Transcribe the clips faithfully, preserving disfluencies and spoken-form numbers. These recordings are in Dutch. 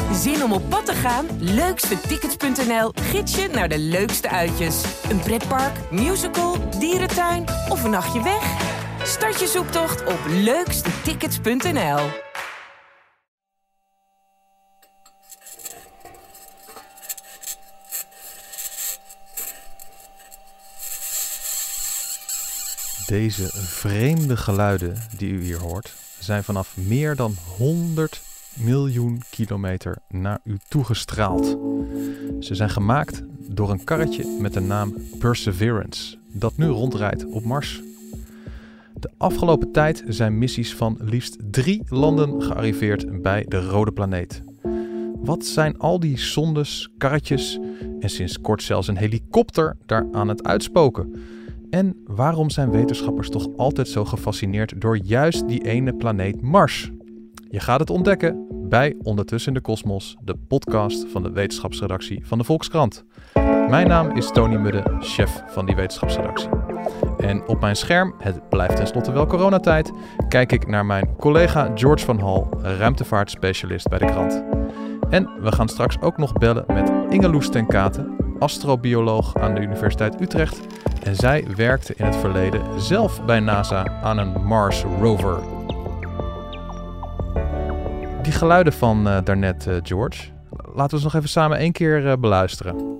Zin om op pad te gaan? leukste tickets punt n l gids je naar de leukste uitjes. Een pretpark, musical, dierentuin of een nachtje weg? Start je zoektocht op leukste tickets punt n l. Deze vreemde geluiden die u hier hoort, zijn vanaf meer dan honderd miljoen kilometer naar u toegestraald. Ze zijn gemaakt door een karretje met de naam Perseverance, dat nu rondrijdt op Mars. De afgelopen tijd zijn missies van liefst drie landen gearriveerd bij de rode planeet. Wat zijn al die sondes, karretjes en sinds kort zelfs een helikopter daar aan het uitspoken? En waarom zijn wetenschappers toch altijd zo gefascineerd door juist die ene planeet Mars? Je gaat het ontdekken bij Ondertussen in de Kosmos, de podcast van de wetenschapsredactie van de Volkskrant. Mijn naam is Tony Mudde, chef van die wetenschapsredactie. En op mijn scherm, het blijft tenslotte wel coronatijd, kijk ik naar mijn collega George van Hal, ruimtevaartspecialist bij de krant. En we gaan straks ook nog bellen met Ingeloes ten Kate, astrobioloog aan de Universiteit Utrecht. En zij werkte in het verleden zelf bij NASA aan een Mars rover. Die geluiden van uh, daarnet, uh, George, laten we ons nog even samen één keer uh, beluisteren.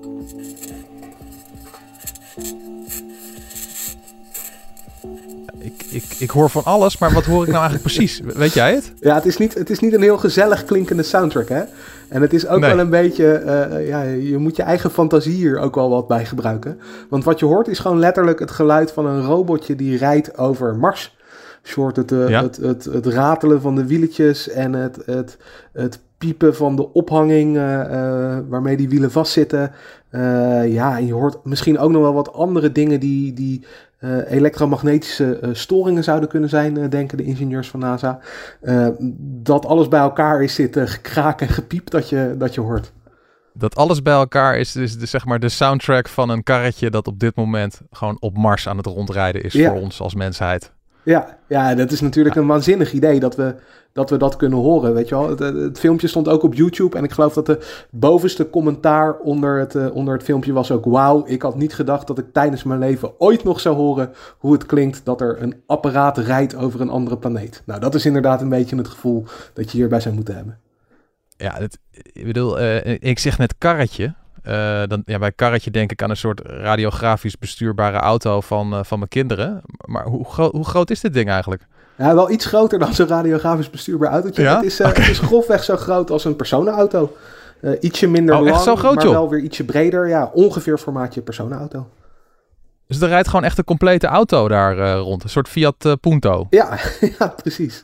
Ik, ik, ik hoor van alles, maar wat hoor ik nou eigenlijk precies? Weet jij het? Ja, het is niet, het is niet een heel gezellig klinkende soundtrack, hè? En het is ook nee. wel een beetje, uh, ja, je moet je eigen fantasie hier ook wel wat bij gebruiken. Want wat je hoort is gewoon letterlijk het geluid van een robotje die rijdt over Mars. Je hoort het, uh, ja. het, het, het ratelen van de wieletjes en het, het, het piepen van de ophanging uh, uh, waarmee die wielen vastzitten. Uh, ja, en je hoort misschien ook nog wel wat andere dingen die, die uh, elektromagnetische uh, storingen zouden kunnen zijn, uh, denken de ingenieurs van NASA. Uh, dat alles bij elkaar is zitten gekraak en gepiep dat je, dat je hoort. Dat alles bij elkaar is dus de, zeg maar de soundtrack van een karretje dat op dit moment gewoon op Mars aan het rondrijden is ja. voor ons als mensheid. Ja, ja, dat is natuurlijk een waanzinnig idee dat we, dat we dat kunnen horen, weet je wel. Het, het filmpje stond ook op YouTube en ik geloof dat de bovenste commentaar onder het, uh, onder het filmpje was ook: wauw, ik had niet gedacht dat ik tijdens mijn leven ooit nog zou horen hoe het klinkt dat er een apparaat rijdt over een andere planeet. Nou, dat is inderdaad een beetje het gevoel dat je hierbij zou moeten hebben. Ja, het, ik bedoel, uh, ik zeg net karretje. Uh, dan, ja, bij karretje denk ik aan een soort radiografisch bestuurbare auto van, uh, van mijn kinderen. Maar hoe, gro- hoe groot is dit ding eigenlijk? Ja, wel iets groter dan zo'n radiografisch bestuurbaar autootje. Ja? Het, is, uh, okay. het is grofweg zo groot als een personenauto. Uh, ietsje minder oh, lang, zo groot, maar joh. wel weer ietsje breder. Ja, ongeveer formaatje personenauto. Dus er rijdt gewoon echt een complete auto daar uh, rond. Een soort Fiat uh, Punto. Ja, ja, precies.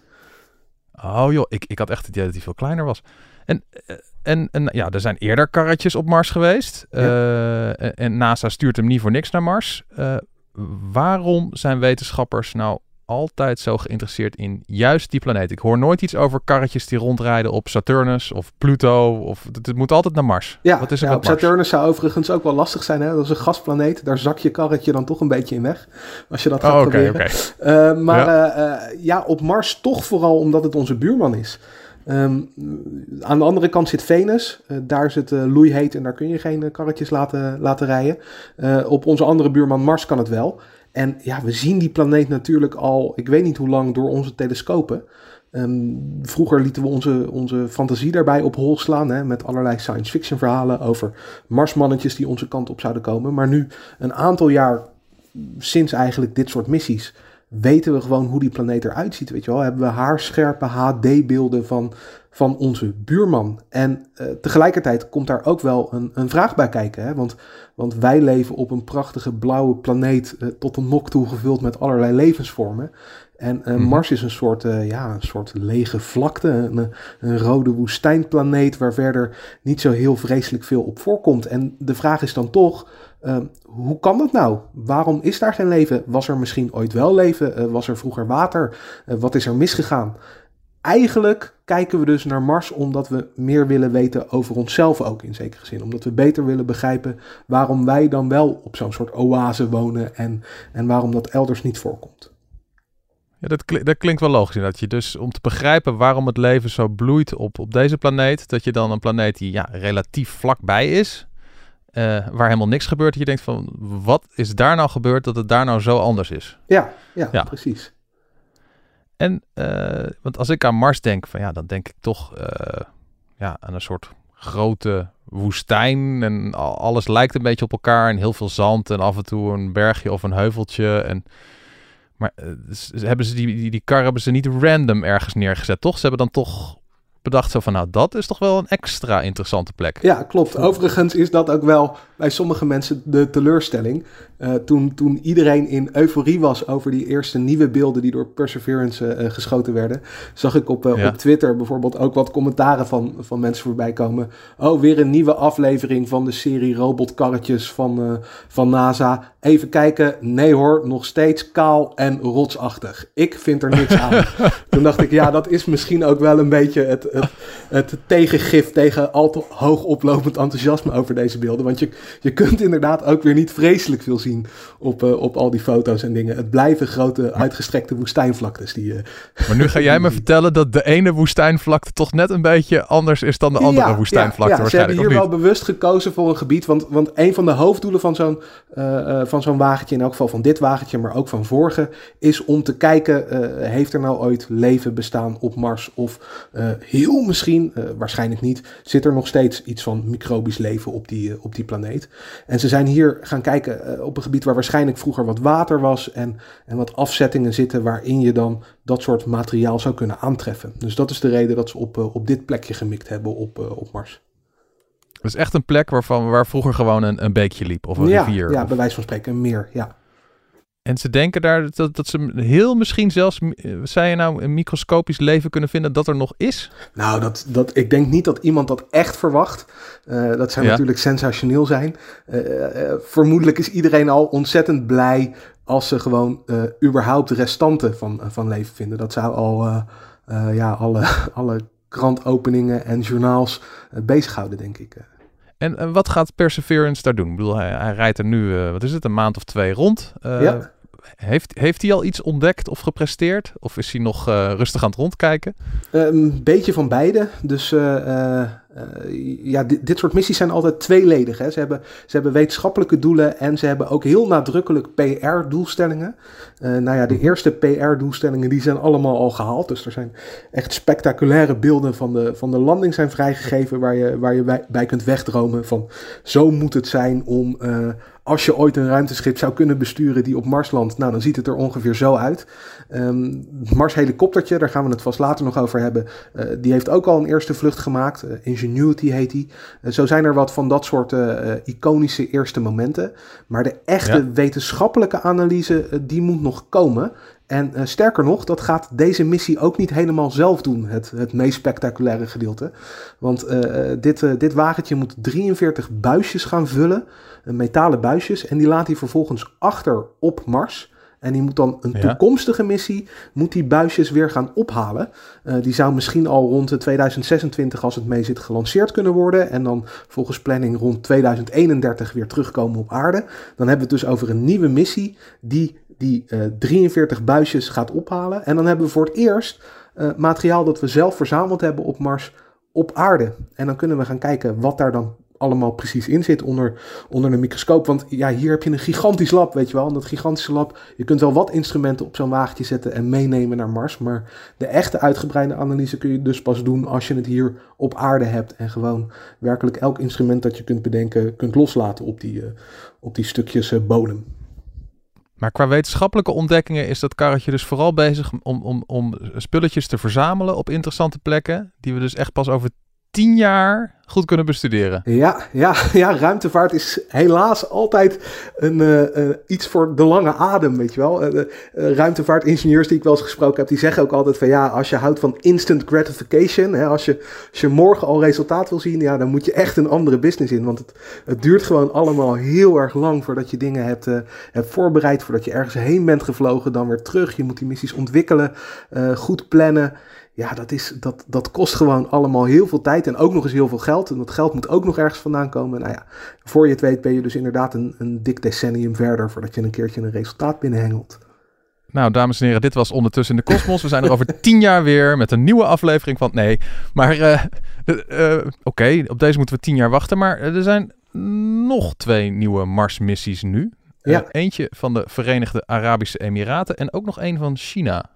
Oh joh, ik, ik had echt het idee dat hij veel kleiner was. En... Uh, En, en ja, er zijn eerder karretjes op Mars geweest. Ja. Uh, en, en NASA stuurt hem niet voor niks naar Mars. Uh, waarom zijn wetenschappers nou altijd zo geïnteresseerd in juist die planeet? Ik hoor nooit iets over karretjes die rondrijden op Saturnus of Pluto. Of, het, het moet altijd naar Mars. Ja, Wat is er ja met op Mars? Saturnus zou overigens ook wel lastig zijn. Hè? Dat is een gasplaneet. Daar zak je karretje dan toch een beetje in weg. Als je dat gaat oh, okay, proberen. Okay. Uh, maar ja. Uh, uh, ja, op Mars toch vooral omdat het onze buurman is. Um, aan de andere kant zit Venus. Uh, daar is het uh, loeiheet en daar kun je geen uh, karretjes laten, laten rijden. Uh, op onze andere buurman Mars kan het wel. En ja, we zien die planeet natuurlijk al, ik weet niet hoe lang, door onze telescopen. Um, vroeger lieten we onze, onze fantasie daarbij op hol slaan. Hè, met allerlei science fiction verhalen over Marsmannetjes die onze kant op zouden komen. Maar nu, een aantal jaar sinds eigenlijk dit soort missies, weten we gewoon hoe die planeet eruit ziet, weet je wel. Hebben we haarscherpe H D-beelden van, van onze buurman. En uh, tegelijkertijd komt daar ook wel een, een vraag bij kijken. Hè? Want, want wij leven op een prachtige blauwe planeet uh, tot de nok toe gevuld met allerlei levensvormen. En uh, mm-hmm. Mars is een soort, uh, ja, een soort lege vlakte, een, een rode woestijnplaneet waar verder niet zo heel vreselijk veel op voorkomt. En de vraag is dan toch, uh, hoe kan dat nou? Waarom is daar geen leven? Was er misschien ooit wel leven? Uh, was er vroeger water? Uh, wat is er misgegaan? Eigenlijk kijken we dus naar Mars omdat we meer willen weten over onszelf ook in zekere zin. Omdat we beter willen begrijpen waarom wij dan wel op zo'n soort oase wonen en, en waarom dat elders niet voorkomt. Ja, dat, klinkt, dat klinkt wel logisch. Dat je dus om te begrijpen waarom het leven zo bloeit op, op deze planeet, dat je dan een planeet die ja, relatief vlakbij is, uh, waar helemaal niks gebeurt, dat je denkt van, wat is daar nou gebeurd dat het daar nou zo anders is? Ja, ja, ja. precies. En, uh, want als ik aan Mars denk, van ja, dan denk ik toch uh, ja, aan een soort grote woestijn en alles lijkt een beetje op elkaar en heel veel zand en af en toe een bergje of een heuveltje. En, maar uh, hebben ze die, die, die kar hebben ze niet random ergens neergezet, toch? Ze hebben dan toch bedacht zo van, nou, dat is toch wel een extra interessante plek. Ja, klopt. Overigens is dat ook wel bij sommige mensen de teleurstelling. Uh, toen, toen iedereen in euforie was over die eerste nieuwe beelden die door Perseverance uh, geschoten werden, zag ik op, uh, ja. op Twitter bijvoorbeeld ook wat commentaren van, van mensen voorbij komen. Oh, weer een nieuwe aflevering van de serie robotkarretjes van, uh, van NASA. Even kijken. Nee hoor, nog steeds kaal en rotsachtig. Ik vind er niks aan. Toen dacht ik, ja, dat is misschien ook wel een beetje het, het, het tegengif tegen al te hoog oplopend enthousiasme over deze beelden. Want je, je kunt inderdaad ook weer niet vreselijk veel zien op, uh, op al die foto's en dingen. Het blijven grote uitgestrekte woestijnvlaktes. Die, uh, maar nu ga jij me vertellen dat de ene woestijnvlakte toch net een beetje anders is dan de andere ja, woestijnvlakte. Ja, ja, ze hebben hier wel bewust gekozen voor een gebied, want, want een van de hoofddoelen van zo'n, uh, uh, van zo'n wagentje, in elk geval van dit wagentje, maar ook van vorige, is om te kijken, uh, heeft er nou ooit leven bestaan op Mars? Of uh, heel misschien, uh, waarschijnlijk niet, zit er nog steeds iets van microbisch leven op die, uh, op die planeet. En ze zijn hier gaan kijken uh, op een gebied waar waarschijnlijk vroeger wat water was en, en wat afzettingen zitten waarin je dan dat soort materiaal zou kunnen aantreffen. Dus dat is de reden dat ze op, uh, op dit plekje gemikt hebben op, uh, op Mars. Het is echt een plek waarvan, waar vroeger gewoon een, een beekje liep of een ja, rivier. Ja, of... bij wijze van spreken een meer, ja. En ze denken daar dat, dat ze heel misschien zelfs, zei je nou, een microscopisch leven kunnen vinden dat er nog is? Nou, dat, dat, ik denk niet dat iemand dat echt verwacht. Uh, dat zou ja. natuurlijk sensationeel zijn. Uh, uh, vermoedelijk is iedereen al ontzettend blij als ze gewoon uh, überhaupt restanten van, uh, van leven vinden. Dat zou al uh, uh, ja, alle, alle krantopeningen en journaals uh, bezighouden, denk ik. En uh, wat gaat Perseverance daar doen? Ik bedoel, hij, hij rijdt er nu, uh, wat is het, een maand of twee rond. Uh, ja. Heeft, heeft hij al iets ontdekt of gepresteerd? Of is hij nog uh, rustig aan het rondkijken? Uh, een beetje van beide. Dus uh, uh, uh, ja, dit, dit soort missies zijn altijd tweeledig. Hè. Ze, hebben, ze hebben wetenschappelijke doelen en ze hebben ook heel nadrukkelijk P R-doelstellingen. Uh, nou ja, de eerste P R-doelstellingen die zijn allemaal al gehaald. Dus er zijn echt spectaculaire beelden van de, van de landing zijn vrijgegeven waar je, waar je bij, bij kunt wegdromen van zo moet het zijn om... Uh, Als je ooit een ruimteschip zou kunnen besturen die op Mars landt, nou dan ziet het er ongeveer zo uit. Um, Mars helikoptertje, daar gaan we het vast later nog over hebben. Uh, die heeft ook al een eerste vlucht gemaakt. Uh, Ingenuity heet die. Uh, zo zijn er wat van dat soort uh, iconische eerste momenten. Maar de echte ja. wetenschappelijke analyse, uh, die moet nog komen. En uh, sterker nog, dat gaat deze missie ook niet helemaal zelf doen, het, het meest spectaculaire gedeelte. Want uh, dit, uh, dit wagentje moet drieënveertig buisjes gaan vullen, uh, metalen buisjes, en die laat hij vervolgens achter op Mars. En die moet dan een ja. toekomstige missie, moet die buisjes weer gaan ophalen. Uh, die zou misschien al rond tweeduizend zesentwintig, als het mee zit, gelanceerd kunnen worden. En dan volgens planning rond tweeduizend eenendertig weer terugkomen op aarde. Dan hebben we het dus over een nieuwe missie die die uh, drieënveertig buisjes gaat ophalen. En dan hebben we voor het eerst uh, materiaal dat we zelf verzameld hebben op Mars op aarde. En dan kunnen we gaan kijken wat daar dan allemaal precies in zit onder, onder een microscoop. Want ja, hier heb je een gigantisch lab, weet je wel. En dat gigantische lab, je kunt wel wat instrumenten op zo'n wagentje zetten en meenemen naar Mars. Maar de echte uitgebreide analyse kun je dus pas doen als je het hier op aarde hebt. En gewoon werkelijk elk instrument dat je kunt bedenken, kunt loslaten op die, uh, op die stukjes uh, bodem. Maar qua wetenschappelijke ontdekkingen is dat karretje dus vooral bezig om, om, om spulletjes te verzamelen op interessante plekken, die we dus echt pas over tien jaar goed kunnen bestuderen. Ja, ja, ja, ruimtevaart is helaas altijd een, uh, uh, iets voor de lange adem, weet je wel. Uh, uh, ruimtevaartingenieurs die ik wel eens gesproken heb, die zeggen ook altijd van ja, als je houdt van instant gratification, hè, als, je, als je morgen al resultaat wil zien, ja, dan moet je echt een andere business in. Want het, het duurt gewoon allemaal heel erg lang voordat je dingen hebt, uh, hebt voorbereid, voordat je ergens heen bent gevlogen, dan weer terug. Je moet die missies ontwikkelen, uh, goed plannen. Ja, dat, is, dat, dat kost gewoon allemaal heel veel tijd en ook nog eens heel veel geld. En dat geld moet ook nog ergens vandaan komen. Nou ja, voor je het weet ben je dus inderdaad een, een dik decennium verder voordat je een keertje een resultaat binnenhengelt. Nou, dames en heren, dit was Ondertussen in de Kosmos. We zijn er over tien jaar weer met een nieuwe aflevering van... Nee, maar uh, uh, oké, okay, op deze moeten we tien jaar wachten. Maar er zijn nog twee nieuwe Mars-missies nu. Ja. Uh, eentje van de Verenigde Arabische Emiraten en ook nog een van China.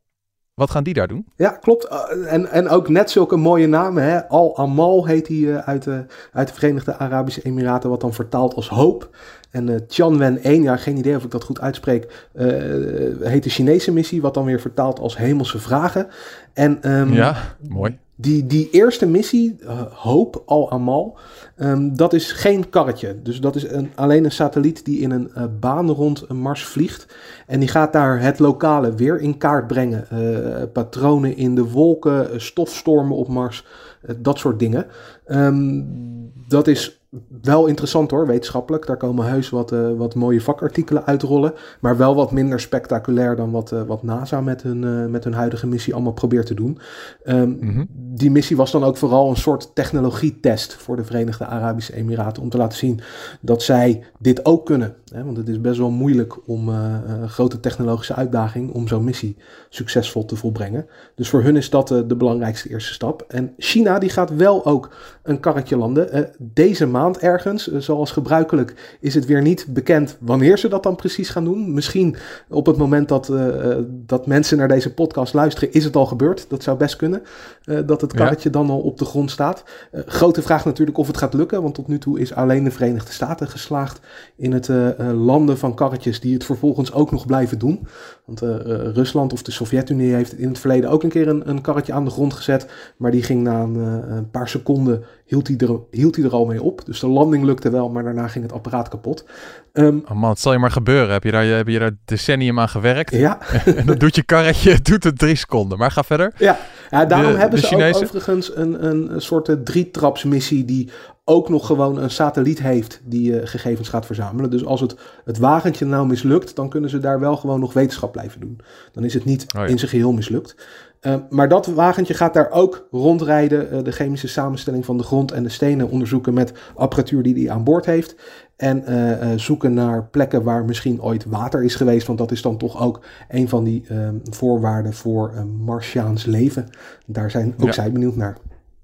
Wat gaan die daar doen? Ja, klopt. Uh, en, en ook net zulke mooie namen. Hè? Al-Amal heet die uh, uit, de, uit de Verenigde Arabische Emiraten, wat dan vertaalt als hoop. En uh, Tianwen één, ja, geen idee of ik dat goed uitspreek, uh, heet de Chinese missie, wat dan weer vertaalt als hemelse vragen. En, um, ja, mooi. Die, die eerste missie, uh, Hope, Al-Amal, um, dat is geen karretje. Dus dat is een, alleen een satelliet die in een uh, baan rond Mars vliegt. En die gaat daar het lokale weer in kaart brengen. Uh, patronen in de wolken, uh, stofstormen op Mars, uh, dat soort dingen. Um, dat is wel interessant hoor, wetenschappelijk. Daar komen heus wat, uh, wat mooie vakartikelen uitrollen. Maar wel wat minder spectaculair dan wat, uh, wat NASA met hun, uh, met hun huidige missie allemaal probeert te doen. Um, mm-hmm. Die missie was dan ook vooral een soort technologietest voor de Verenigde Arabische Emiraten. Om te laten zien dat zij dit ook kunnen. Hè? Want het is best wel moeilijk om uh, een grote technologische uitdaging om zo'n missie succesvol te volbrengen. Dus voor hun is dat uh, de belangrijkste eerste stap. En China die gaat wel ook een karretje landen. Uh, deze maand ergens, uh, zoals gebruikelijk, is het weer niet bekend wanneer ze dat dan precies gaan doen. Misschien op het moment dat, uh, dat mensen naar deze podcast luisteren, is het al gebeurd. Dat zou best kunnen, uh, dat het karretje ja. dan al op de grond staat. Uh, grote vraag natuurlijk of het gaat lukken, want tot nu toe is alleen de Verenigde Staten geslaagd in het uh, landen van karretjes die het vervolgens ook nog blijven doen. Want uh, Rusland of de Sovjet-Unie heeft in het verleden ook een keer een, een karretje aan de grond gezet, maar die ging na een, uh, een paar seconden, hield hij, er, hield hij er al mee op. Dus de landing lukte wel, maar daarna ging het apparaat kapot. Um, oh man, het zal je maar gebeuren. Heb je daar, heb je daar decennium aan gewerkt? Ja. En dan doet je karretje, doet het drie seconden. Maar ga verder. Ja, ja daarom de, hebben de ze Chinese... ook overigens een, een soort drietrapsmissie die ook nog gewoon een satelliet heeft die uh, gegevens gaat verzamelen. Dus als het, het wagentje nou mislukt, dan kunnen ze daar wel gewoon nog wetenschap blijven doen. Dan is het niet oh ja. in zijn geheel mislukt. Uh, maar dat wagentje gaat daar ook rondrijden, uh, de chemische samenstelling van de grond en de stenen onderzoeken met apparatuur die hij aan boord heeft. En uh, uh, zoeken naar plekken waar misschien ooit water is geweest, want dat is dan toch ook een van die uh, voorwaarden voor uh, Martiaans leven. Daar zijn ook ja. zij benieuwd naar.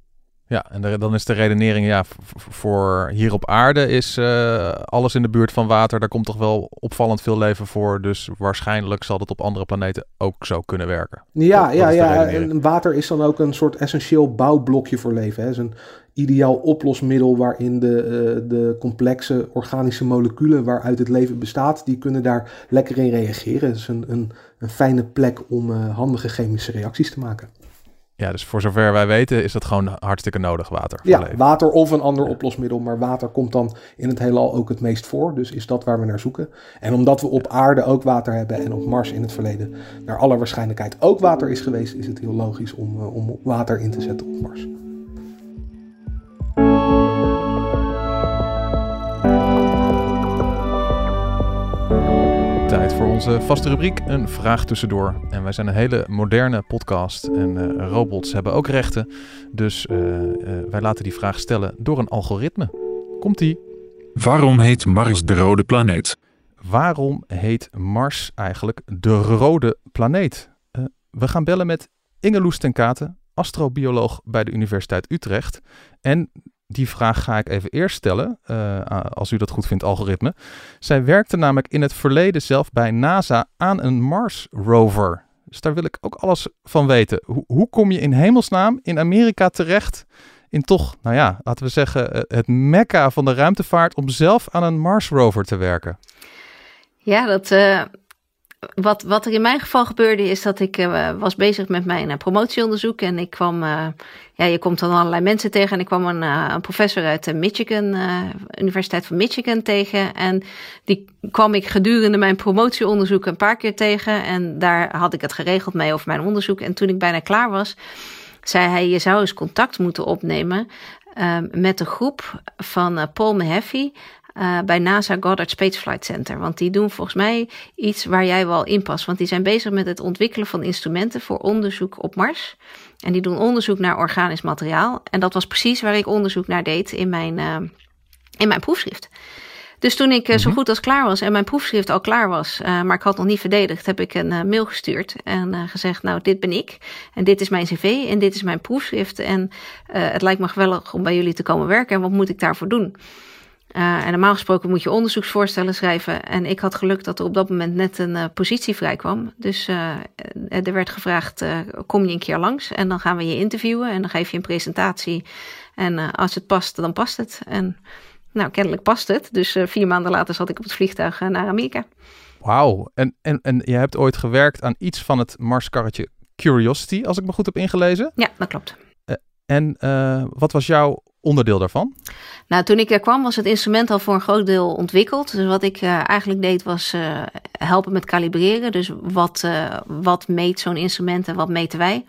Ja, en de, dan is de redenering, ja, v- voor hier op aarde is uh, alles in de buurt van water. Daar komt toch wel opvallend veel leven voor. Dus waarschijnlijk zal dat op andere planeten ook zo kunnen werken. Ja, dat, ja, dat ja. En water is dan ook een soort essentieel bouwblokje voor leven. Het is een ideaal oplosmiddel waarin de, uh, de complexe organische moleculen waaruit het leven bestaat, die kunnen daar lekker in reageren. Het is een, een, een fijne plek om uh, handige chemische reacties te maken. Ja, dus voor zover wij weten is dat gewoon hartstikke nodig, water. Voor ja, leven. Water of een ander oplosmiddel, maar water komt dan in het heelal ook het meest voor. Dus is dat waar we naar zoeken. En omdat we op aarde ook water hebben en op Mars in het verleden naar alle waarschijnlijkheid ook water is geweest, is het heel logisch om, uh, om water in te zetten op Mars. Tijd voor onze vaste rubriek, een vraag tussendoor. En wij zijn een hele moderne podcast en uh, robots hebben ook rechten. Dus uh, uh, wij laten die vraag stellen door een algoritme. Komt-ie. Waarom heet Mars de rode planeet? Waarom heet Mars eigenlijk de rode planeet? Uh, we gaan bellen met Inge Loes ten Kate, astrobioloog bij de Universiteit Utrecht. En die vraag ga ik even eerst stellen, uh, als u dat goed vindt, algoritme. Zij werkte namelijk in het verleden zelf bij NASA aan een Mars rover. Dus daar wil ik ook alles van weten. Hoe, hoe kom je in hemelsnaam in Amerika terecht in toch, nou ja, laten we zeggen, het mekka van de ruimtevaart om zelf aan een Mars rover te werken? Ja, dat... Uh... Wat, wat er in mijn geval gebeurde is dat ik uh, was bezig met mijn uh, promotieonderzoek. En ik kwam, uh, ja, je komt dan allerlei mensen tegen. En ik kwam een, uh, een professor uit de Michigan, uh, Universiteit van Michigan tegen. En die kwam ik gedurende mijn promotieonderzoek een paar keer tegen. En daar had ik het geregeld mee over mijn onderzoek. En toen ik bijna klaar was, zei hij, je zou eens contact moeten opnemen uh, met de groep van uh, Paul Mahaffey. Uh, bij NASA Goddard Space Flight Center. Want die doen volgens mij iets waar jij wel in past. Want die zijn bezig met het ontwikkelen van instrumenten voor onderzoek op Mars. En die doen onderzoek naar organisch materiaal. En dat was precies waar ik onderzoek naar deed in mijn, uh, in mijn proefschrift. Dus toen ik uh, zo Mhm. goed als klaar was en mijn proefschrift al klaar was, uh, maar ik had nog niet verdedigd, heb ik een uh, mail gestuurd en uh, gezegd, nou, dit ben ik en dit is mijn cv en dit is mijn proefschrift en uh, het lijkt me geweldig om bij jullie te komen werken en wat moet ik daarvoor doen? Uh, en normaal gesproken moet je onderzoeksvoorstellen schrijven. En ik had geluk dat er op dat moment net een uh, positie vrij kwam. Dus uh, er werd gevraagd, uh, kom je een keer langs en dan gaan we je interviewen. En dan geef je een presentatie. En uh, als het past, dan past het. En nou, kennelijk past het. Dus uh, vier maanden later zat ik op het vliegtuig uh, naar Amerika. Wauw. En, en, en je hebt ooit gewerkt aan iets van het Marskarretje Curiosity, als ik me goed heb ingelezen. Ja, dat klopt. Uh, en uh, wat was jouw onderdeel daarvan? Nou, toen ik er kwam was het instrument al voor een groot deel ontwikkeld. Dus wat ik uh, eigenlijk deed was uh, helpen met kalibreren. Dus wat, uh, wat meet zo'n instrument en wat meten wij?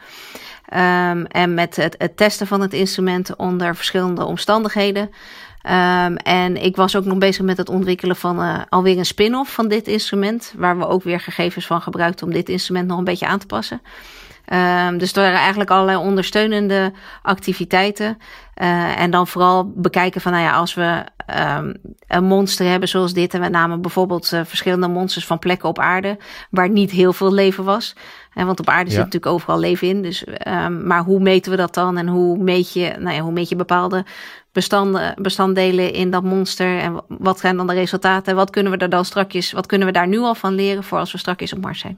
Um, en met het, het testen van het instrument onder verschillende omstandigheden. Um, en ik was ook nog bezig met het ontwikkelen van uh, alweer een spin-off van dit instrument. Waar we ook weer gegevens van gebruikten om dit instrument nog een beetje aan te passen. Um, dus er waren eigenlijk allerlei ondersteunende activiteiten. Uh, en dan vooral bekijken van, nou ja, als we um, een monster hebben zoals dit. En we namen bijvoorbeeld uh, verschillende monsters van plekken op aarde waar niet heel veel leven was. En want op aarde Ja. zit natuurlijk overal leven in. Dus, um, maar hoe meten we dat dan? En hoe meet je, nou ja, hoe meet je bepaalde bestanden, bestanddelen in dat monster? En wat zijn dan de resultaten? Wat kunnen we er dan strakjes, wat kunnen we daar nu al van leren voor als we strakjes op Mars zijn?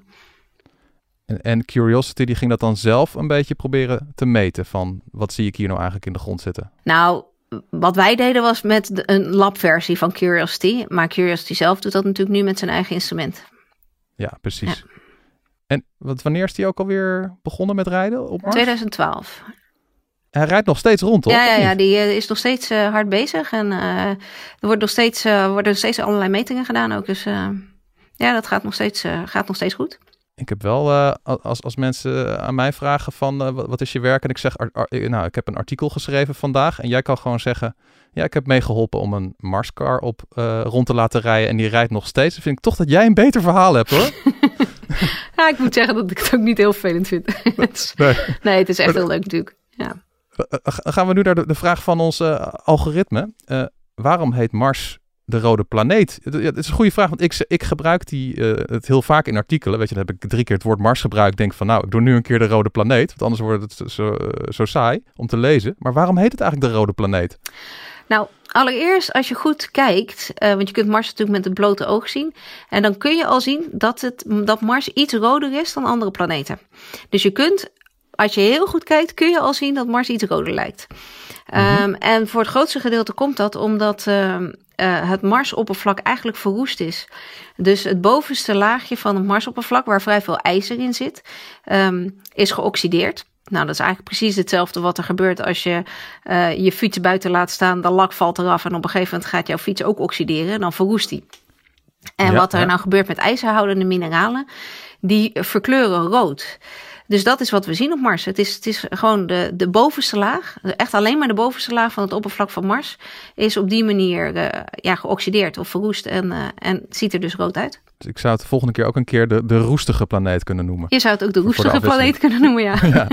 En, en Curiosity die ging dat dan zelf een beetje proberen te meten van wat zie ik hier nou eigenlijk in de grond zitten? Nou, wat wij deden was met de, een labversie van Curiosity. Maar Curiosity zelf doet dat natuurlijk nu met zijn eigen instrument. Ja, precies. Ja. En wat, wanneer is die ook alweer begonnen met rijden op Mars? tweeduizend twaalf. Hij rijdt nog steeds rond, toch? Ja, ja, ja, die uh, is nog steeds uh, hard bezig. En uh, er wordt nog steeds, uh, worden nog steeds allerlei metingen gedaan ook. Dus uh, ja, dat gaat nog steeds, uh, gaat nog steeds goed. Ik heb wel, uh, als, als mensen aan mij vragen van uh, wat, wat is je werk? En ik zeg, ar, ar, nou, ik heb een artikel geschreven vandaag. En jij kan gewoon zeggen, ja, ik heb meegeholpen om een Marscar op uh, rond te laten rijden. En die rijdt nog steeds. Dan vind ik toch dat jij een beter verhaal hebt, hoor. Ja, ik moet zeggen dat ik het ook niet heel vervelend vind. nee. nee, het is echt heel leuk natuurlijk. Ja. Gaan we nu naar de, de vraag van ons uh, algoritme. Uh, waarom heet Mars de rode planeet? Ja, het is een goede vraag, want ik, ik gebruik die, uh, het heel vaak in artikelen. Weet je, dan heb ik drie keer het woord Mars gebruikt. Denk van, nou, ik doe nu een keer de rode planeet. Want anders wordt het zo, uh, zo saai om te lezen. Maar waarom heet het eigenlijk de rode planeet? Nou, allereerst als je goed kijkt, uh, want je kunt Mars natuurlijk met het blote oog zien. En dan kun je al zien dat, het, dat Mars iets roder is dan andere planeten. Dus je kunt, als je heel goed kijkt, kun je al zien dat Mars iets roder lijkt. Mm-hmm. Um, en voor het grootste gedeelte komt dat omdat uh, uh, het Marsoppervlak eigenlijk verroest is. Dus het bovenste laagje van het Marsoppervlak, waar vrij veel ijzer in zit, um, is geoxideerd. Nou, dat is eigenlijk precies hetzelfde wat er gebeurt als je uh, je fiets buiten laat staan. De lak valt eraf en op een gegeven moment gaat jouw fiets ook oxideren. En dan verroest die. En ja, wat er ja. nou gebeurt met ijzerhoudende mineralen, die verkleuren rood. Dus dat is wat we zien op Mars. Het is, het is gewoon de, de bovenste laag, echt alleen maar de bovenste laag van het oppervlak van Mars, is op die manier uh, ja, geoxideerd of verroest en, uh, en het ziet er dus rood uit. Dus ik zou het de volgende keer ook een keer de, de roestige planeet kunnen noemen. Je zou het ook de roestige de planeet kunnen noemen, ja. ja.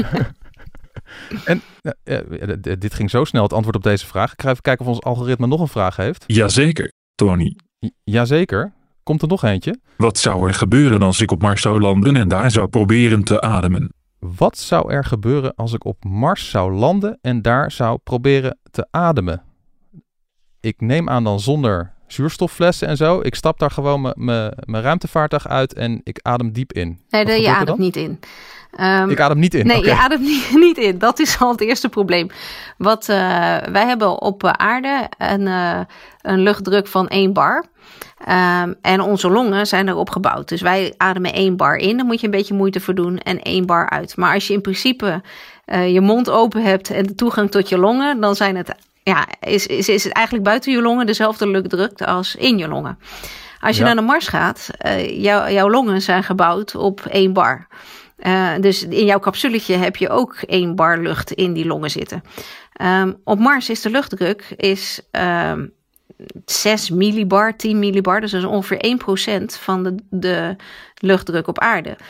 En uh, uh, dit ging zo snel, het antwoord op deze vraag. Ik ga even kijken of ons algoritme nog een vraag heeft. Jazeker, Tony. J- Jazeker. Komt er nog eentje? Wat zou er gebeuren als ik op Mars zou landen en daar zou proberen te ademen? Wat zou er gebeuren als ik op Mars zou landen en daar zou proberen te ademen? Ik neem aan dan zonder zuurstofflessen en zo. Ik stap daar gewoon mijn ruimtevaartuig uit en ik adem diep in. Nee, de, je ademt niet in. Um, ik adem niet in? Nee, okay. je ademt niet, niet in. Dat is al het eerste probleem. Wat uh, wij hebben op aarde een, uh, een luchtdruk van één bar. Um, en onze longen zijn erop gebouwd. Dus wij ademen één bar in. Daar moet je een beetje moeite voor doen. En één bar uit. Maar als je in principe uh, je mond open hebt en de toegang tot je longen, dan zijn het, ja, is, is, is het eigenlijk buiten je longen dezelfde luchtdruk als in je longen. Als je ja. naar de Mars gaat, uh, jou, jouw longen zijn gebouwd op één bar. Uh, dus in jouw capsuletje heb je ook één bar lucht in die longen zitten. Um, op Mars is de luchtdruk is, um, zes millibar, tien millibar. Dus dat is ongeveer één procent van de, de luchtdruk op aarde.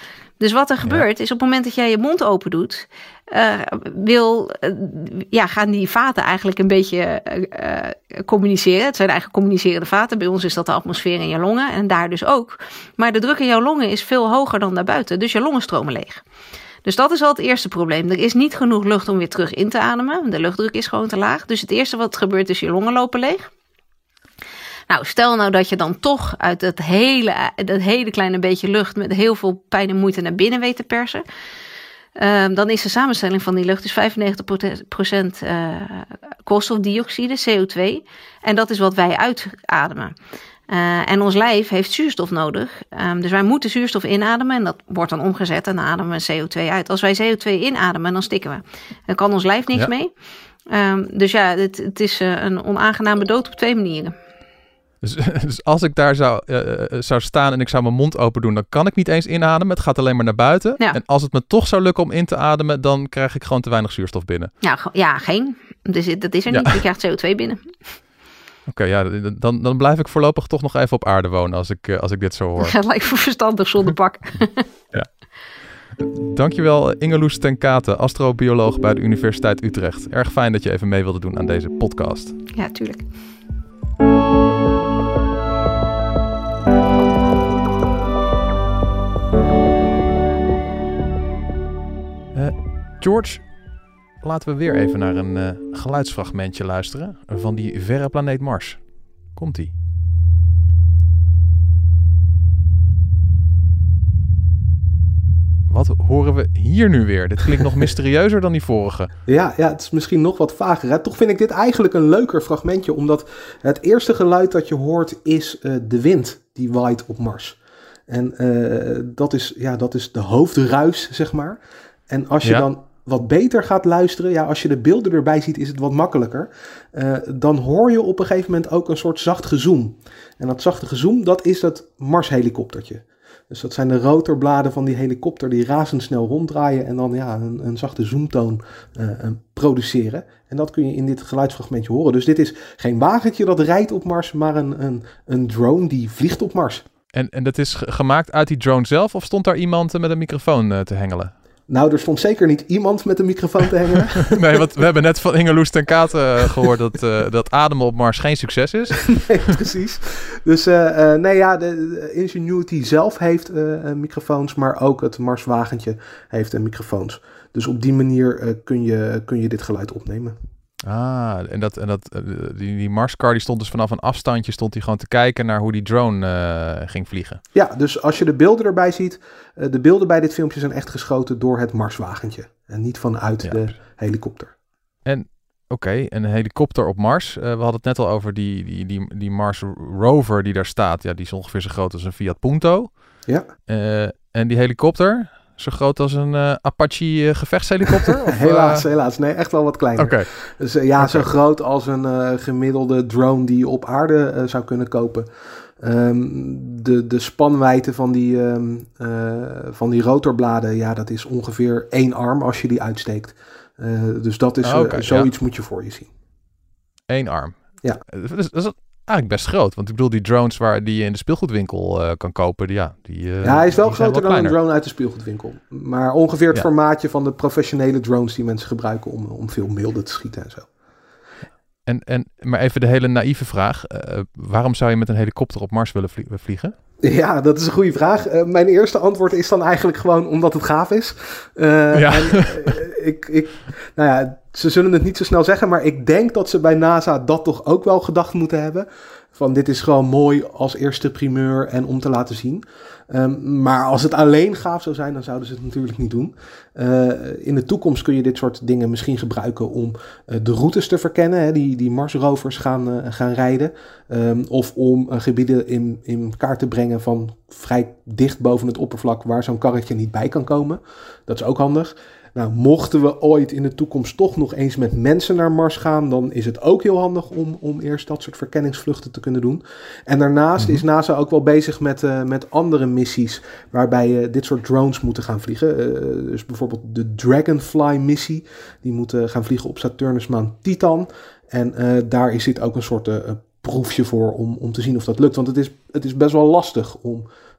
Dus wat er gebeurt ja. is op het moment dat jij je mond open doet, uh, wil, uh, ja, gaan die vaten eigenlijk een beetje uh, communiceren. Het zijn eigenlijk communicerende vaten. Bij ons is dat de atmosfeer in je longen en daar dus ook. Maar de druk in jouw longen is veel hoger dan daarbuiten. Dus je longen stromen leeg. Dus dat is al het eerste probleem. Er is niet genoeg lucht om weer terug in te ademen. De luchtdruk is gewoon te laag. Dus het eerste wat gebeurt is je longen lopen leeg. Nou, stel nou dat je dan toch uit dat hele, dat hele kleine beetje lucht met heel veel pijn en moeite naar binnen weet te persen. Uh, dan is de samenstelling van die lucht dus vijfennegentig procent uh, koolstofdioxide, C O twee. En dat is wat wij uitademen. Uh, en ons lijf heeft zuurstof nodig. Um, dus wij moeten zuurstof inademen en dat wordt dan omgezet en dan ademen we C O twee uit. Als wij C O twee inademen, dan stikken we. Dan kan ons lijf niks ja. mee. Um, dus ja, het, het is uh, een onaangename dood op twee manieren. Dus, dus als ik daar zou, uh, zou staan en ik zou mijn mond open doen, dan kan ik niet eens inademen. Het gaat alleen maar naar buiten. Ja. En als het me toch zou lukken om in te ademen, dan krijg ik gewoon te weinig zuurstof binnen. Ja, ja geen. Dus dat is er niet. Ja. Je krijgt C O twee binnen. Oké, okay, ja, dan, dan blijf ik voorlopig toch nog even op aarde wonen als ik, als ik dit zo hoor. Ja, dat lijkt me verstandig zonder pak. Ja. Dankjewel Ingeloes ten Kate, astrobioloog bij de Universiteit Utrecht. Erg fijn dat je even mee wilde doen aan deze podcast. Ja, tuurlijk. Uh, George, laten we weer even naar een uh, geluidsfragmentje luisteren van die verre planeet Mars. Komt-ie. Wat horen we hier nu weer? Dit klinkt nog mysterieuzer dan die vorige. Ja, ja, het is misschien nog wat vager. Hè? Toch vind ik dit eigenlijk een leuker fragmentje, omdat het eerste geluid dat je hoort is uh, de wind die waait op Mars. En uh, dat, is, ja, dat is de hoofdruis, zeg maar. En als je ja. dan wat beter gaat luisteren, ja, als je de beelden erbij ziet, is het wat makkelijker. Uh, dan hoor je op een gegeven moment ook een soort zacht gezoem. En dat zachte gezoem, dat is dat Mars-helikoptertje. Dus dat zijn de rotorbladen van die helikopter die razendsnel ronddraaien en dan ja, een, een zachte zoomtoon uh, produceren. En dat kun je in dit geluidsfragmentje horen. Dus dit is geen wagentje dat rijdt op Mars, maar een, een, een drone die vliegt op Mars. En, en dat is gemaakt uit die drone zelf of stond daar iemand met een microfoon uh, te hengelen? Nou, er stond zeker niet iemand met een microfoon te hengelen. Nee, want we hebben net van Ingeloes ten Kate uh, gehoord dat, uh, dat ademen op Mars geen succes is. Nee, precies. Dus uh, uh, nee, ja, de, de Ingenuity zelf heeft uh, microfoons, maar ook het Marswagentje heeft uh, microfoons. Dus op die manier uh, kun, je, kun je dit geluid opnemen. Ah, en, dat, en dat, die, die Marscar die stond dus vanaf een afstandje stond hij gewoon te kijken naar hoe die drone uh, ging vliegen. Ja, dus als je de beelden erbij ziet, uh, de beelden bij dit filmpje zijn echt geschoten door het Marswagentje. En niet vanuit ja. de helikopter. En oké, okay, een helikopter op Mars. Uh, we hadden het net al over die, die, die, die Mars rover die daar staat. Ja, die is ongeveer zo groot als een Fiat Punto. Ja. Uh, en die helikopter, zo groot als een uh, Apache uh, gevechtshelikopter? Of, helaas, uh... helaas. Nee, echt wel wat kleiner. Okay. Dus uh, ja, okay. Zo groot als een uh, gemiddelde drone die je op aarde uh, zou kunnen kopen. Um, de, de spanwijdte van die, um, uh, van die rotorbladen, ja, dat is ongeveer één arm als je die uitsteekt. Uh, dus dat is, okay, uh, zoiets ja. moet je voor je zien. Eén arm? Ja. Dat is, dat is eigenlijk best groot. Want ik bedoel, die drones waar die je in de speelgoedwinkel uh, kan kopen, die, ja, die uh, Ja, hij is wel groter wel dan een drone uit de speelgoedwinkel. Maar ongeveer het ja. formaatje van de professionele drones die mensen gebruiken om, om veel beelden te schieten en zo. En, en, maar even de hele naïeve vraag. Uh, waarom zou je met een helikopter op Mars willen vliegen? Ja, dat is een goede vraag. Uh, mijn eerste antwoord is dan eigenlijk gewoon omdat het gaaf is. Uh, ja. En, uh, ik, ik, nou ja, ze zullen het niet zo snel zeggen, maar ik denk dat ze bij NASA dat toch ook wel gedacht moeten hebben. Van dit is gewoon mooi als eerste primeur en om te laten zien. Um, maar als het alleen gaaf zou zijn, dan zouden ze het natuurlijk niet doen. Uh, in de toekomst kun je dit soort dingen misschien gebruiken om uh, de routes te verkennen. Hè, die, die Marsrovers gaan, uh, gaan rijden. Um, of om uh, gebieden in, in kaart te brengen van vrij dicht boven het oppervlak waar zo'n karretje niet bij kan komen. Dat is ook handig. Nou, mochten we ooit in de toekomst toch nog eens met mensen naar Mars gaan, dan is het ook heel handig om, om eerst dat soort verkenningsvluchten te kunnen doen. En daarnaast mm-hmm. is NASA ook wel bezig met, uh, met andere missies waarbij uh, dit soort drones moeten gaan vliegen. Uh, dus bijvoorbeeld de Dragonfly-missie, die moet uh, gaan vliegen op Saturnusmaan Titan. En uh, daar is dit ook een soort uh, proefje voor om, om te zien of dat lukt. Want het is, het is best wel lastig om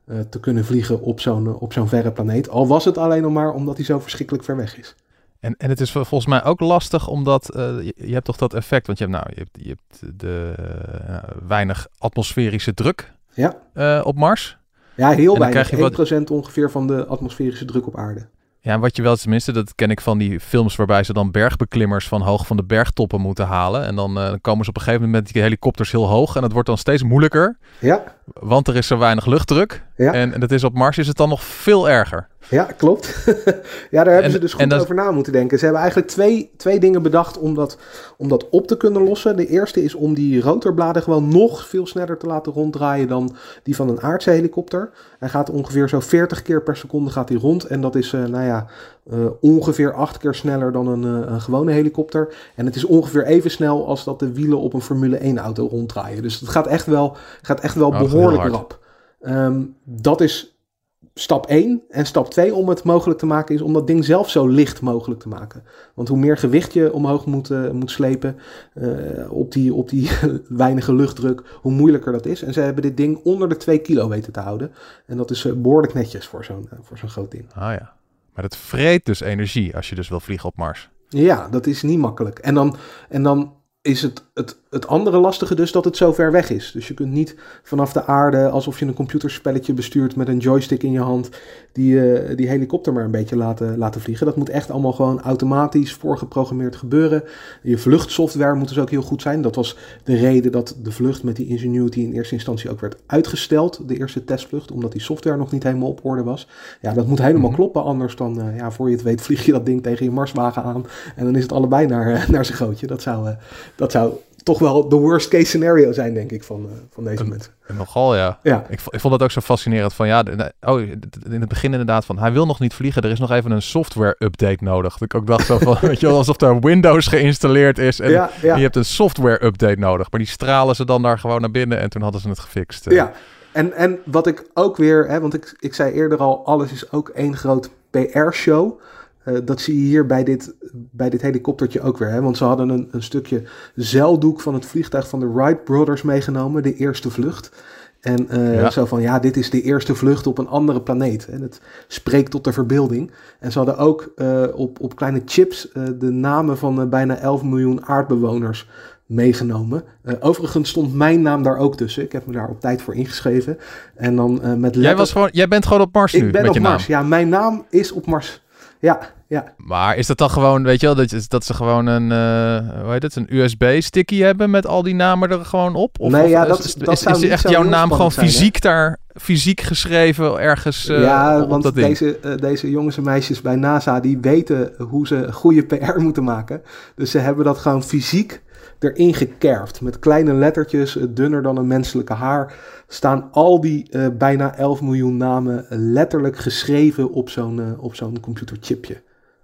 uh, te kunnen vliegen op zo'n, uh, op zo'n verre planeet. Al was het alleen nog maar omdat hij zo verschrikkelijk ver weg is. En, en het is volgens mij ook lastig omdat uh, je, je hebt toch dat effect, want je hebt, nou, je hebt, je hebt de uh, weinig atmosferische druk ja. uh, op Mars. Ja, heel weinig. één procent wat... ongeveer van de atmosferische druk op aarde. Ja, en wat je wel tenminste, dat ken ik van die films waarbij ze dan bergbeklimmers van hoog van de bergtoppen moeten halen. En dan, uh, dan komen ze op een gegeven moment met die helikopters heel hoog. En het wordt dan steeds moeilijker. Ja. Want er is zo weinig luchtdruk. Ja. En, en dat is op Mars is het dan nog veel erger. Ja, klopt. Ja, daar hebben en, ze dus goed dat... over na moeten denken. Ze hebben eigenlijk twee, twee dingen bedacht om dat, om dat op te kunnen lossen. De eerste is om die rotorbladen gewoon nog veel sneller te laten ronddraaien dan die van een aardse helikopter. Hij gaat ongeveer zo veertig keer per seconde gaat hij rond. En dat is, uh, nou ja, uh, ongeveer acht keer sneller dan een, uh, een gewone helikopter. En het is ongeveer even snel als dat de wielen op een Formule één auto ronddraaien. Dus het gaat echt wel, gaat echt wel oh, behoorlijk rap. Um, dat is stap één. En stap twee om het mogelijk te maken is om dat ding zelf zo licht mogelijk te maken. Want hoe meer gewicht je omhoog moet, uh, moet slepen uh, op die, op die weinige luchtdruk, hoe moeilijker dat is. En ze hebben dit ding onder de twee kilo weten te houden. En dat is uh, behoorlijk netjes voor zo'n, uh, voor zo'n groot ding. Ah ja, maar het vreet dus energie als je dus wil vliegen op Mars. Ja, dat is niet makkelijk. En dan... En dan is het, het, het andere lastige dus dat het zo ver weg is. Dus je kunt niet vanaf de aarde, alsof je een computerspelletje bestuurt met een joystick in je hand, die, uh, die helikopter maar een beetje laten, laten vliegen. Dat moet echt allemaal gewoon automatisch voorgeprogrammeerd gebeuren. Je vluchtsoftware moet dus ook heel goed zijn. Dat was de reden dat de vlucht met die Ingenuity in eerste instantie ook werd uitgesteld. De eerste testvlucht, omdat die software nog niet helemaal op orde was. Ja, dat moet helemaal mm-hmm. kloppen. Anders dan, uh, ja, voor je het weet, vlieg je dat ding tegen je Marswagen aan. En dan is het allebei naar, uh, naar zijn gootje. Dat zou... Uh, Dat zou toch wel de worst case scenario zijn, denk ik, van, uh, van deze en, mensen. En nogal, ja. ja. Ik, ik vond dat ook zo fascinerend. Van ja, de, oh, in het begin inderdaad van, hij wil nog niet vliegen. Er is nog even een software update nodig. Dat ik ook dacht zo van, weet je wel, alsof er Windows geïnstalleerd is. En, ja, ja. en je hebt een software update nodig. Maar die stralen ze dan daar gewoon naar binnen. En toen hadden ze het gefixt. Uh. Ja, en, en wat ik ook weer, hè, want ik, ik zei eerder al, alles is ook één groot P R-show. Uh, dat zie je hier bij dit, bij dit helikoptertje ook weer. Hè? Want ze hadden een, een stukje zeildoek van het vliegtuig van de Wright Brothers meegenomen. De eerste vlucht. En uh, ja. zo van, ja, dit is de eerste vlucht op een andere planeet. En het spreekt tot de verbeelding. En ze hadden ook uh, op, op kleine chips uh, de namen van uh, bijna elf miljoen aardbewoners meegenomen. Uh, overigens stond mijn naam daar ook tussen. Ik heb me daar op tijd voor ingeschreven. En dan uh, met letters... jij, was gewoon, jij bent gewoon op Mars nu, ik ben met op je Mars. naam. Ja, mijn naam is op Mars. Ja, ja. Maar is dat dan gewoon, weet je wel, dat, dat ze gewoon een, uh, hoe heet het, een U S B-sticky hebben met al die namen er gewoon op? Of, nee, ja, of, dat, is, dat is, zou is niet echt zo jouw naam gewoon zijn, fysiek hè? daar, fysiek geschreven ergens uh, ja, op want dat ding? Deze, uh, deze jongens en meisjes bij NASA, die weten hoe ze goede P R moeten maken. Dus ze hebben dat gewoon fysiek erin gekerfd. Met kleine lettertjes, uh, dunner dan een menselijke haar, staan al die uh, bijna elf miljoen namen letterlijk geschreven op zo'n, uh, op zo'n computerchipje.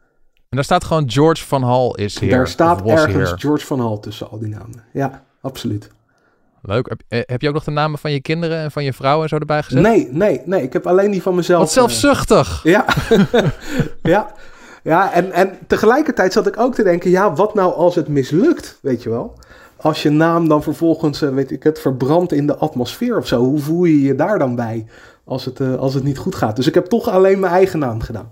En daar staat gewoon George van Hall is hier. Daar staat ergens here. George van Hall tussen al die namen. Ja, absoluut. Leuk. Heb, heb je ook nog de namen van je kinderen en van je vrouw en zo erbij gezet? Nee, nee, nee. Ik heb alleen die van mezelf. Wat zelfzuchtig. Uh, ja, ja. Ja, en, en tegelijkertijd zat ik ook te denken, ja, wat nou als het mislukt, weet je wel? Als je naam dan vervolgens, uh, weet ik het, verbrandt in de atmosfeer of zo. Hoe voel je je daar dan bij als het, uh, als het niet goed gaat? Dus ik heb toch alleen mijn eigen naam gedaan.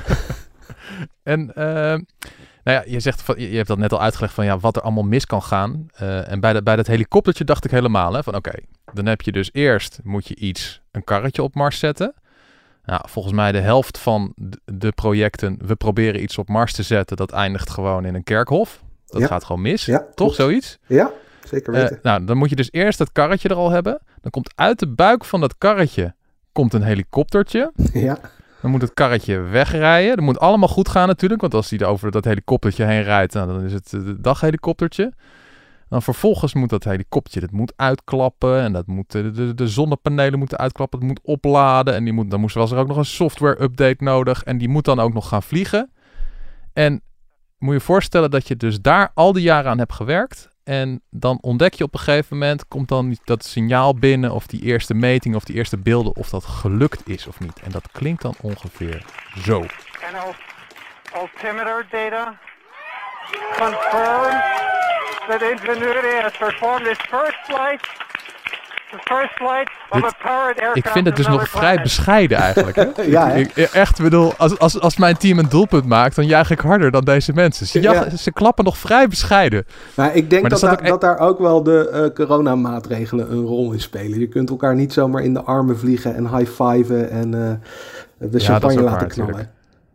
En uh, nou ja, je zegt, van, je hebt dat net al uitgelegd van ja, wat er allemaal mis kan gaan. Uh, en bij, de, bij dat helikoptertje dacht ik helemaal hè, van oké, okay, dan heb je dus eerst moet je iets, een karretje op Mars zetten. Nou, volgens mij de helft van de projecten, we proberen iets op Mars te zetten, dat eindigt gewoon in een kerkhof. Dat ja. gaat gewoon mis, ja, toch klopt. Zoiets? Ja, zeker weten. Uh, nou, dan moet je dus eerst dat karretje er al hebben. Dan komt uit de buik van dat karretje komt een helikoptertje. Ja. Dan moet het karretje wegrijden. Dat moet allemaal goed gaan natuurlijk. Want als hij over dat helikoptertje heen rijdt, nou, dan is het het daghelikoptertje. Dan vervolgens moet dat helikoptertje, dat moet uitklappen. En dat moet, de, de, de zonnepanelen moeten uitklappen. Het moet opladen. En die moet, dan moest, was er ook nog een software update nodig. En die moet dan ook nog gaan vliegen. En moet je voorstellen dat je dus daar al die jaren aan hebt gewerkt. En dan ontdek je op een gegeven moment, komt dan dat signaal binnen of die eerste meting of die eerste beelden, of dat gelukt is of niet. En dat klinkt dan ongeveer zo. And altimeter data confirms that Ingenuity has performed its first flight The first light of a powered aircraft. Ik vind het dus on nog another vrij planet. bescheiden eigenlijk. Hè? Ja, hè? ik, ik, echt, bedoel, als, als, als mijn team een doelpunt maakt, dan juich ik harder dan deze mensen. Ze, Ja. jagen- ze klappen nog vrij bescheiden. Maar ik denk Maar er dat, zat daar, ook e- dat daar ook wel de uh, coronamaatregelen een rol in spelen. Je kunt elkaar niet zomaar in de armen vliegen en high-fiven en uh, de champagne ook laten waar, knallen. natuurlijk.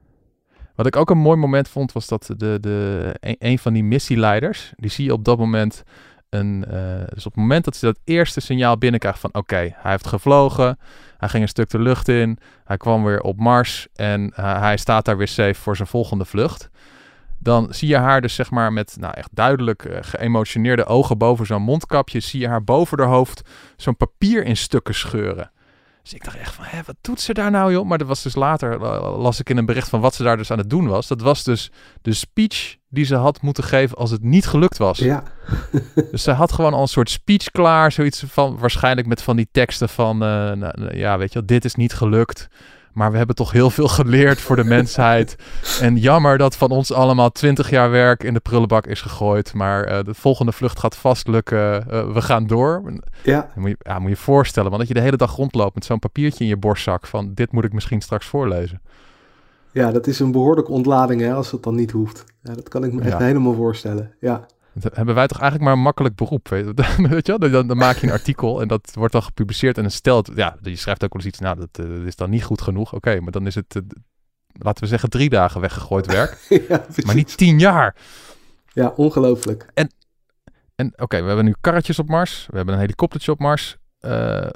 Wat ik ook een mooi moment vond, was dat de, de, een, een van die missieleiders, die zie je op dat moment, een, uh, dus op het moment dat ze dat eerste signaal binnenkrijgt van oké, okay, hij heeft gevlogen, hij ging een stuk de lucht in, hij kwam weer op Mars en uh, hij staat daar weer safe voor zijn volgende vlucht. Dan zie je haar dus zeg maar met nou echt duidelijk uh, geëmotioneerde ogen boven zo'n mondkapje, zie je haar boven haar hoofd zo'n papier in stukken scheuren. Dus ik dacht echt van, hé, wat doet ze daar nou, joh? Maar dat was dus later, uh, las ik in een bericht van wat ze daar dus aan het doen was. Dat was dus de speech die ze had moeten geven als het niet gelukt was. Ja. Dus ze had gewoon al een soort speech klaar, zoiets van, waarschijnlijk met van die teksten van, uh, nou, ja, weet je wel, dit is niet gelukt. Maar we hebben toch heel veel geleerd voor de mensheid. En jammer dat van ons allemaal twintig jaar werk in de prullenbak is gegooid. Maar uh, de volgende vlucht gaat vast lukken. Uh, we gaan door. Ja. Moet je, ja, moet je voorstellen, want dat je de hele dag rondloopt met zo'n papiertje in je borstzak van dit moet ik misschien straks voorlezen. Ja, dat is een behoorlijke ontlading hè, als het dan niet hoeft. Ja, dat kan ik me echt Ja. helemaal voorstellen. Ja. Dat hebben wij toch eigenlijk maar een makkelijk beroep, weet je, weet je wel? Dan, dan maak je een artikel en dat wordt dan gepubliceerd en dan stelt, ja, je schrijft ook wel eens iets, nou, dat, uh, dat is dan niet goed genoeg. Oké, okay, maar dan is het, uh, laten we zeggen, drie dagen weggegooid werk, Ja, maar niet tien jaar. Ja, ongelooflijk. En oké, okay, we hebben nu karretjes op Mars, we hebben een helikoptertje op Mars. Uh,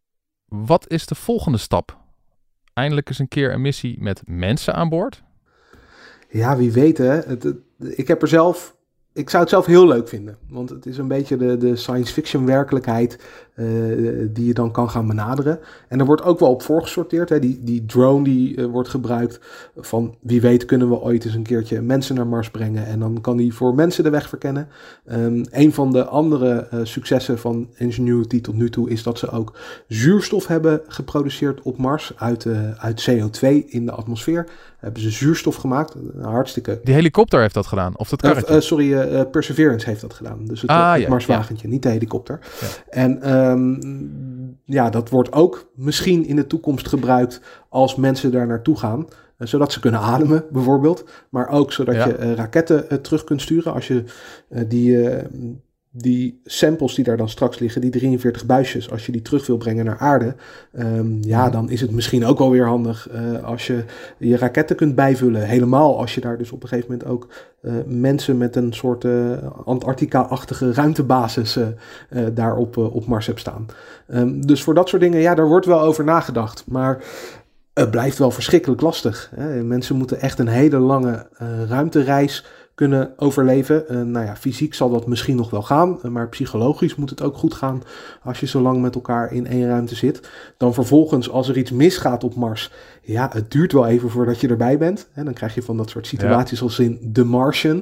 wat is de volgende stap? Eindelijk eens een keer een missie met mensen aan boord? Ja, wie weet hè. Het, het, ik heb er zelf... Ik zou het zelf heel leuk vinden, want het is een beetje de, de science fiction werkelijkheid uh, die je dan kan gaan benaderen. En er wordt ook wel op voorgesorteerd. Hè. Die, die drone die uh, wordt gebruikt van wie weet kunnen we ooit eens een keertje mensen naar Mars brengen. En dan kan die voor mensen de weg verkennen. Um, een van de andere uh, successen van Ingenuity tot nu toe is dat ze ook zuurstof hebben geproduceerd op Mars uit, uh, uit C O twee in de atmosfeer. Hebben ze zuurstof gemaakt. Hartstikke... Die helikopter heeft dat gedaan, of dat karretje? Uh, uh, sorry, uh, Perseverance heeft dat gedaan. Dus het, ah, het ja, Marswagentje, ja. niet de helikopter. Ja. En um, ja, dat wordt ook misschien in de toekomst gebruikt als mensen daar naartoe gaan. Uh, zodat ze kunnen ademen, bijvoorbeeld. Maar ook zodat ja. je uh, raketten uh, terug kunt sturen. Als je uh, die... Uh, die samples die daar dan straks liggen, die drieënveertig buisjes, als je die terug wil brengen naar aarde, um, ja, ja, dan is het misschien ook wel weer handig uh, als je je raketten kunt bijvullen. Helemaal als je daar dus op een gegeven moment ook uh, mensen met een soort uh, Antarctica-achtige ruimtebasis uh, uh, daar op, uh, op Mars hebt staan. Um, dus voor dat soort dingen, ja, daar wordt wel over nagedacht. Maar het blijft wel verschrikkelijk lastig. Hè? Mensen moeten echt een hele lange uh, ruimtereis kunnen overleven. Uh, nou ja, fysiek zal dat misschien nog wel gaan, uh, maar psychologisch moet het ook goed gaan als je zo lang met elkaar in één ruimte zit. Dan vervolgens, als er iets misgaat op Mars, ja, het duurt wel even voordat je erbij bent. En dan krijg je van dat soort situaties ja. als in The Martian,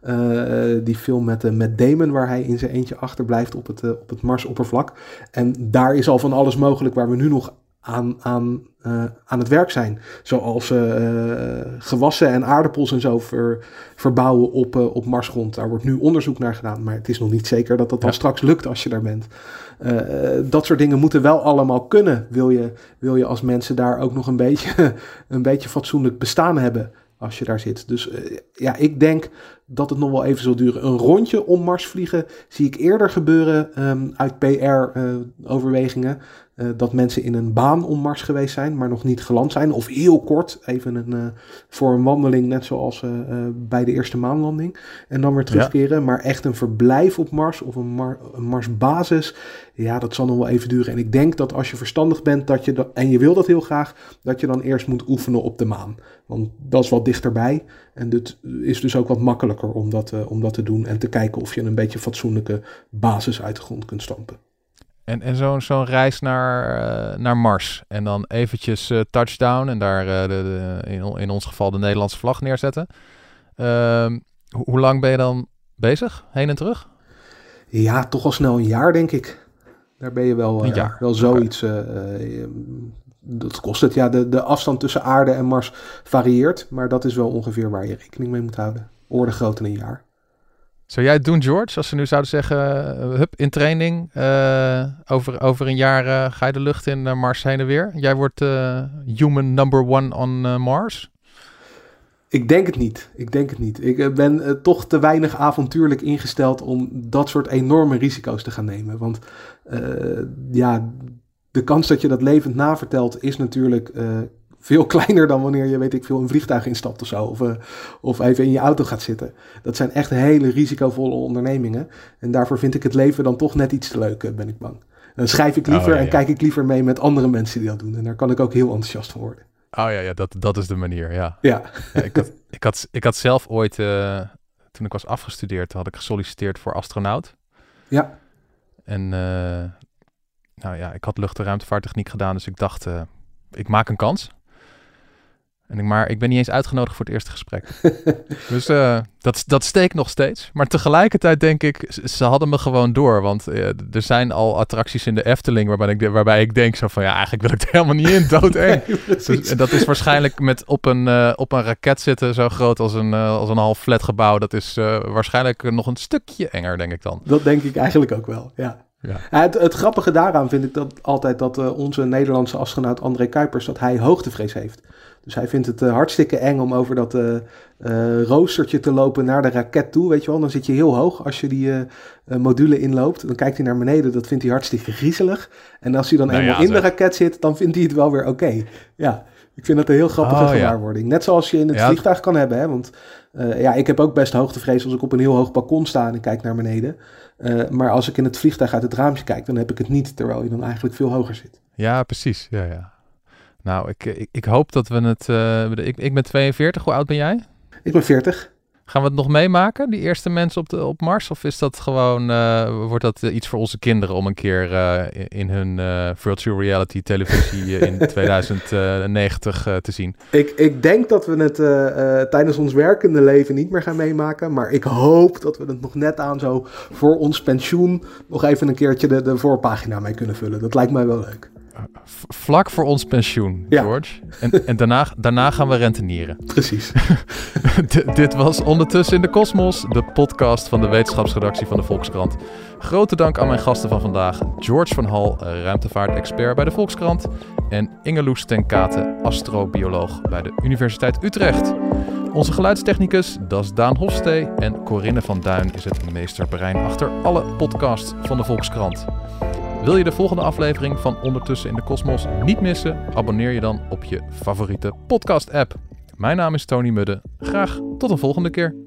uh, die film met, uh, met Damon, waar hij in zijn eentje achterblijft op het, uh, op het Marsoppervlak. En daar is al van alles mogelijk waar we nu nog aan, aan, uh, aan het werk zijn. Zoals uh, gewassen en aardappels en zo ver, verbouwen op, uh, op Marsgrond. Daar wordt nu onderzoek naar gedaan, maar het is nog niet zeker dat dat dan ja. straks lukt als je daar bent. Uh, dat soort dingen moeten wel allemaal kunnen. Wil je, wil je als mensen daar ook nog een beetje, een beetje fatsoenlijk bestaan hebben als je daar zit. Dus uh, ja, ik denk dat het nog wel even zal duren. Een rondje om Mars vliegen zie ik eerder gebeuren um, uit P R-overwegingen. Uh, uh, dat mensen in een baan om Mars geweest zijn, maar nog niet geland zijn. Of heel kort, even een, uh, voor een wandeling, net zoals uh, uh, bij de eerste maanlanding. En dan weer terugkeren. Ja. Maar echt een verblijf op Mars of een, Mar- een Marsbasis, ja, dat zal nog wel even duren. En ik denk dat als je verstandig bent dat je dat, en je wil dat heel graag, dat je dan eerst moet oefenen op de maan. Want dat is wat dichterbij. En dit is dus ook wat makkelijker om dat, uh, om dat te doen en te kijken of je een beetje fatsoenlijke basis uit de grond kunt stampen. En, en zo'n, zo'n reis naar, uh, naar Mars en dan eventjes uh, touchdown en daar uh, de, de, in, in ons geval de Nederlandse vlag neerzetten. Uh, ho- hoe lang ben je dan bezig, heen en terug? Ja, toch al snel een jaar, denk ik. Daar ben je wel, uh, een jaar. wel zoiets... Okay. Uh, uh, dat kost het. Ja, de, de afstand tussen aarde en Mars varieert, maar dat is wel ongeveer waar je rekening mee moet houden. Orde groot in een jaar. Zou jij het doen, George? Als ze nu zouden zeggen, uh, hup, in training, uh, over, over een jaar uh, ga je de lucht in uh, Mars heen en weer. Jij wordt uh, human number one on uh, Mars? Ik denk het niet. Ik denk het niet. Ik uh, ben uh, toch te weinig avontuurlijk ingesteld om dat soort enorme risico's te gaan nemen. Want uh, ja, de kans dat je dat levend navertelt is natuurlijk uh, veel kleiner dan wanneer je, weet ik veel, een vliegtuig instapt of zo. Of, uh, of even in je auto gaat zitten. Dat zijn echt hele risicovolle ondernemingen. En daarvoor vind ik het leven dan toch net iets te leuk, uh, ben ik bang. Dan schrijf ik liever oh, ja, ja. en kijk ik liever mee met andere mensen die dat doen. En daar kan ik ook heel enthousiast van worden. Oh ja, ja dat, dat is de manier, ja. Ja. ja ik, had, ik, had, ik had zelf ooit, uh, toen ik was afgestudeerd, had ik gesolliciteerd voor astronaut. Ja. En uh, nou ja, ik had lucht- en ruimtevaarttechniek gedaan, dus ik dacht, uh, ik maak een kans. En ik, maar ik ben niet eens uitgenodigd voor het eerste gesprek. dus uh, dat, dat steekt nog steeds. Maar tegelijkertijd denk ik, ze hadden me gewoon door. Want uh, er zijn al attracties in de Efteling waarbij ik, waarbij ik denk zo van, ja, eigenlijk wil ik er helemaal niet in, doodeng. Nee, dus, en dat is waarschijnlijk met op een, uh, op een raket zitten, zo groot als een, uh, als een half flat gebouw. Dat is uh, waarschijnlijk nog een stukje enger, denk ik dan. Dat denk ik eigenlijk ook wel, ja. Ja. Ja, het, het grappige daaraan vind ik dat altijd dat uh, onze Nederlandse astronaut André Kuipers, dat hij hoogtevrees heeft. Dus hij vindt het uh, hartstikke eng om over dat uh, uh, roostertje te lopen naar de raket toe, weet je wel. Dan zit je heel hoog als je die uh, uh, module inloopt. Dan kijkt hij naar beneden, dat vindt hij hartstikke griezelig. En als hij dan nou eenmaal ja, in de raket zit, dan vindt hij het wel weer oké. Okay. Ja, ik vind dat een heel grappige oh, gewaarwording. Ja. Net zoals je in het ja. vliegtuig kan hebben, hè. Want uh, ja, ik heb ook best hoogtevrees als ik op een heel hoog balkon sta en ik kijk naar beneden. Uh, maar als ik in het vliegtuig uit het raampje kijk, dan heb ik het niet, terwijl je dan eigenlijk veel hoger zit. Ja, precies. Ja, ja. Nou, ik, ik, ik hoop dat we het... Uh, ik, ik ben tweeënveertig, hoe oud ben jij? Ik ben veertig. Gaan we het nog meemaken, die eerste mensen op, de, op Mars? Of is dat gewoon, uh, wordt dat uh, iets voor onze kinderen om een keer uh, in, in hun uh, virtual reality televisie uh, in twintig negentig uh, te zien? Ik, ik denk dat we het uh, uh, tijdens ons werkende leven niet meer gaan meemaken. Maar ik hoop dat we het nog net aan zo voor ons pensioen nog even een keertje de, de voorpagina mee kunnen vullen. Dat lijkt mij wel leuk. Vlak voor ons pensioen, George. Ja. En, en daarna, daarna gaan we rentenieren. Precies. D- dit was Ondertussen in de Kosmos, de podcast van de wetenschapsredactie van de Volkskrant. Grote dank aan mijn gasten van vandaag. George van Hal, ruimtevaartexpert bij de Volkskrant. En Ingeloes ten Kate, astrobioloog bij de Universiteit Utrecht. Onze geluidstechnicus, dat is Daan Hofstee. En Corinne van Duin is het meesterbrein achter alle podcasts van de Volkskrant. Wil je de volgende aflevering van Ondertussen in de Kosmos niet missen? Abonneer je dan op je favoriete podcast-app. Mijn naam is Tony Mudde. Graag tot een volgende keer.